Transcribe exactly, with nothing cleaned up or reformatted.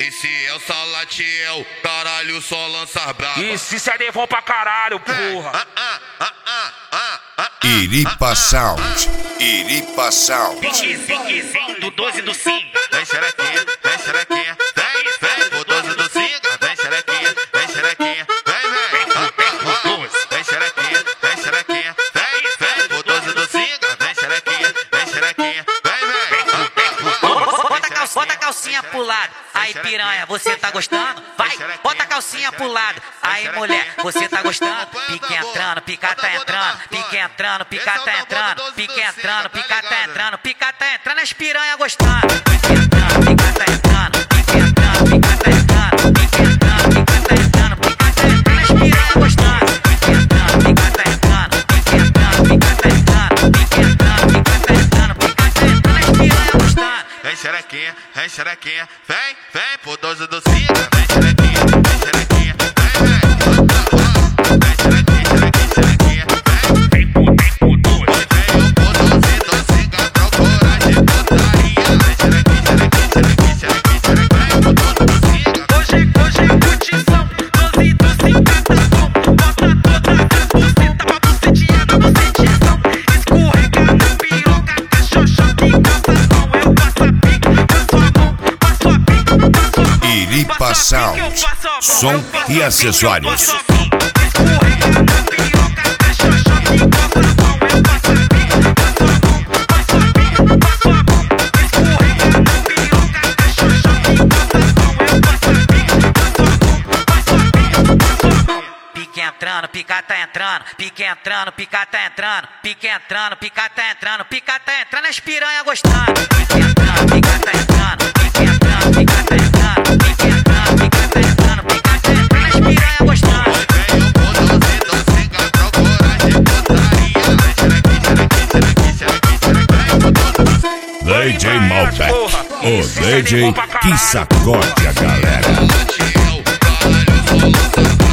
esse é o Salatiel, caralho, só lança braba. Isso, isso é devon pra caralho, porra. Ah, ah, ah, ah, ah, ah. Iripa Sound, Iripa Sound. Piquezinho do doze do cinco. Vem xerequinha, vem xerequinha, vem, vem pro doze do cinco. Vem xerequinha, vem xerequinha, vem, vem. Vem xerequinha, vem xerequinha, vem, vem pro doze do cinco. Vem xerequinha, vem xerequinha, vem, vem. Bota a calcinha, bota a calcinha pro lado. Aí piranha, você tá gostando? Vai, bota a calcinha pro lado. Aí mulher, você tá gostando? Pique entrando, pica tá entrando, pique entrando, pica tá entrando, pique entrando, pica tá entrando, pica tá entrando, as piranha gostando. Pique entrando, pica tá entrando, pique entrando, pica tá entrando, pique entrando, pica tá entrando, pica tá entrando, as piranha gostando. Pique entrando, pica tá entrando, pique entrando, pica tá entrando, pique entrando, pica tá entrando, pica tá entrando, as piranha gostando. Vem xerequinha, vem xerequinha, vem, vem pro doze do cinco. Vem xerequinha, vem xerequinha, vem, vem. Vem xerequinha, xerequinha, xerequinha, vem. Vem pro, vem pro doze. Veio pro doze do cinco, a procura de putaria. Vem xerequinha, xerequinha, xerequinha, xerequinha, xerequinha, vem pro doze do cinco. Hoje, hoje é curtição, doze do cinco tá bom. Bota toda a buceta pra bucetinha da bucetização. Escorrega na piroca, cachocho que calça mão. Eu passo a pique, passo a mão, passo a pique, passo a mão. Iripa Sound, som e acessórios. Escorrega na piroca, cachocho que calça mão. Eu passo a pique, passo a mão, passo a pique, passo a mão. Escorrega na piroca, cachocho que calça mão. Eu passo a pique, passo a mão, passo a pique, passo a mão. Pique entrando, pica tá entrando, pique entrando, pica tá entrando, pique entrando, pica tá entrando, pica tá entrando, as piranha gostando. Pique entrando, pica tá entrando, pique entrando, pica tá entrando, pique entrando, pica tá entrando, pica tá entrando, as piranha gostando. Veio pro doze do cinco, a procura de putaria. Vem xerequinha, xerequinha, xerequinha, xerequinha, vem pro doze do cinco. D J Malbec, o D J que sacode a galera. Salatiel, caralho, só lança braba.